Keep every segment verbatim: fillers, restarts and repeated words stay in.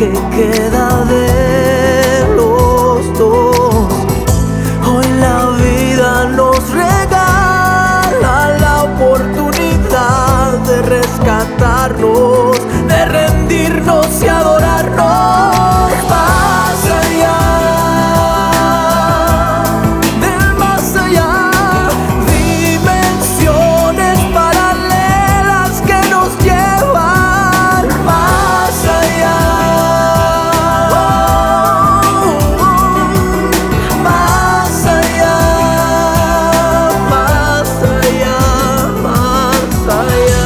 que queda de los dos. Hoy la vida nos regala la oportunidad de rescatarnos, de rendirnos y adorarnos. Más allá del más allá, dimensiones paralelas que nos llevan más allá. Más allá, más allá, más allá.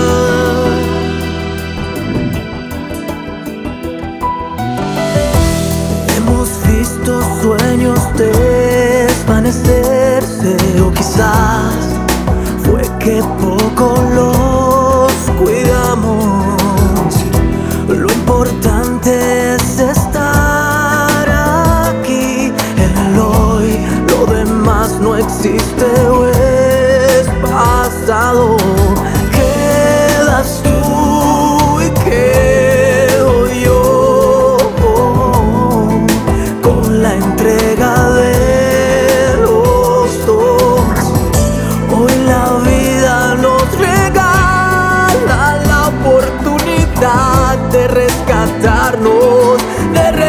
Hemos visto sueños desvanecerse, o quizás fue que poco los cuidamos. Lo importante es estar aquí en el hoy. Lo demás no existe o es pasado. Quedas tú y quedo yo, con la entrega de los dos. Hoy la vida nos regala la oportunidad de rescatarnos, de